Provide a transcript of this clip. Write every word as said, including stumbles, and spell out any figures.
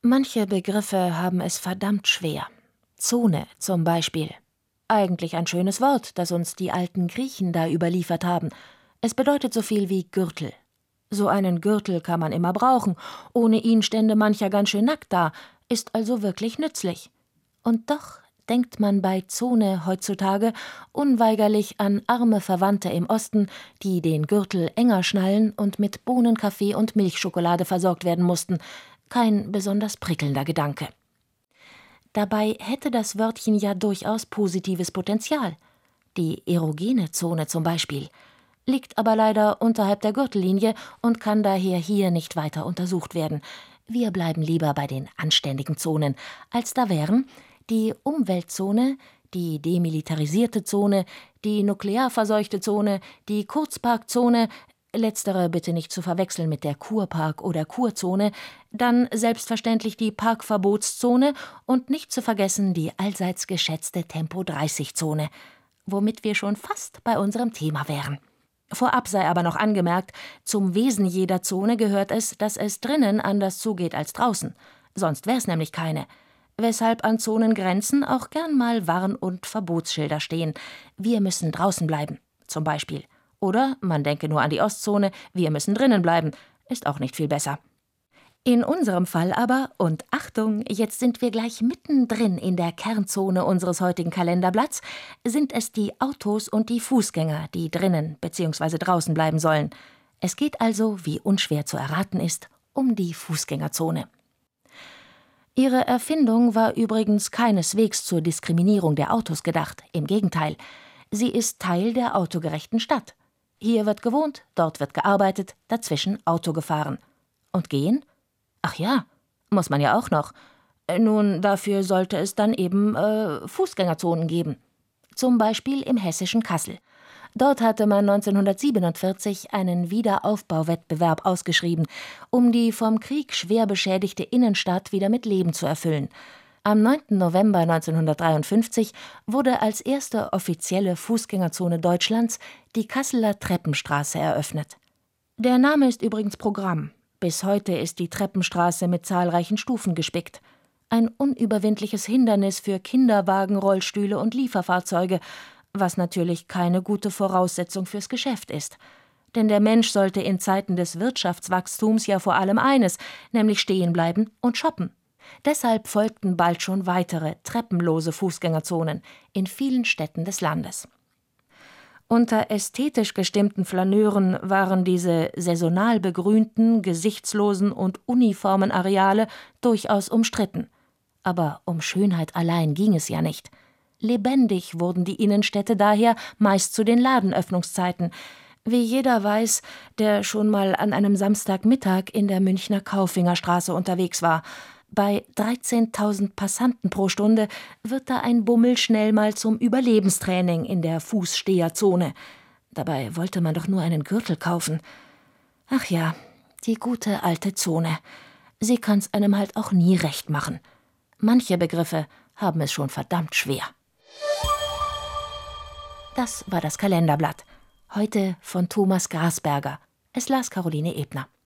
Manche Begriffe haben es verdammt schwer. Zone zum Beispiel. Eigentlich ein schönes Wort, das uns die alten Griechen da überliefert haben. Es bedeutet so viel wie Gürtel. So einen Gürtel kann man immer brauchen. Ohne ihn stände mancher ganz schön nackt da, ist also wirklich nützlich. Und doch denkt man bei Zone heutzutage unweigerlich an arme Verwandte im Osten, die den Gürtel enger schnallen und mit Bohnenkaffee und Milchschokolade versorgt werden mussten. Kein besonders prickelnder Gedanke. Dabei hätte das Wörtchen ja durchaus positives Potenzial. Die erogene Zone zum Beispiel liegt aber leider unterhalb der Gürtellinie und kann daher hier nicht weiter untersucht werden. Wir bleiben lieber bei den anständigen Zonen, als da wären die Umweltzone, die demilitarisierte Zone, die nuklearverseuchte Zone, die Kurzparkzone, letztere bitte nicht zu verwechseln mit der Kurpark- oder Kurzone, dann selbstverständlich die Parkverbotszone und nicht zu vergessen die allseits geschätzte Tempo-dreißig-Zone, womit wir schon fast bei unserem Thema wären. Vorab sei aber noch angemerkt, zum Wesen jeder Zone gehört es, dass es drinnen anders zugeht als draußen. Sonst wär's nämlich keine. Weshalb an Zonengrenzen auch gern mal Warn- und Verbotsschilder stehen. Wir müssen draußen bleiben, zum Beispiel. Oder man denke nur an die Ostzone, wir müssen drinnen bleiben. Ist auch nicht viel besser. In unserem Fall aber, und Achtung, jetzt sind wir gleich mittendrin in der Kernzone unseres heutigen Kalenderblatts, sind es die Autos und die Fußgänger, die drinnen bzw. draußen bleiben sollen. Es geht also, wie unschwer zu erraten ist, um die Fußgängerzone. Ihre Erfindung war übrigens keineswegs zur Diskriminierung der Autos gedacht, im Gegenteil. Sie ist Teil der autogerechten Stadt. Hier wird gewohnt, dort wird gearbeitet, dazwischen Auto gefahren. Und gehen? Ach ja, muss man ja auch noch. Nun, dafür sollte es dann eben äh, Fußgängerzonen geben. Zum Beispiel im hessischen Kassel. Dort hatte man neunzehnhundertsiebenundvierzig einen Wiederaufbauwettbewerb ausgeschrieben, um die vom Krieg schwer beschädigte Innenstadt wieder mit Leben zu erfüllen. Am neunten November neunzehnhundertdreiundfünfzig wurde als erste offizielle Fußgängerzone Deutschlands die Kasseler Treppenstraße eröffnet. Der Name ist übrigens Programm. Bis heute ist die Treppenstraße mit zahlreichen Stufen gespickt. Ein unüberwindliches Hindernis für Kinderwagen, Rollstühle und Lieferfahrzeuge, was natürlich keine gute Voraussetzung fürs Geschäft ist. Denn der Mensch sollte in Zeiten des Wirtschaftswachstums ja vor allem eines, nämlich stehen bleiben und shoppen. Deshalb folgten bald schon weitere treppenlose Fußgängerzonen in vielen Städten des Landes. Unter ästhetisch gestimmten Flaneuren waren diese saisonal begrünten, gesichtslosen und uniformen Areale durchaus umstritten. Aber um Schönheit allein ging es ja nicht. Lebendig wurden die Innenstädte daher meist zu den Ladenöffnungszeiten. Wie jeder weiß, der schon mal an einem Samstagmittag in der Münchner Kaufingerstraße unterwegs war. Bei dreizehntausend Passanten pro Stunde wird da ein Bummel schnell mal zum Überlebenstraining in der Fußsteherzone. Dabei wollte man doch nur einen Gürtel kaufen. Ach ja, die gute alte Zone. Sie kann's einem halt auch nie recht machen. Manche Begriffe haben es schon verdammt schwer. Das war das Kalenderblatt. Heute von Thomas Grasberger. Es las Caroline Ebner.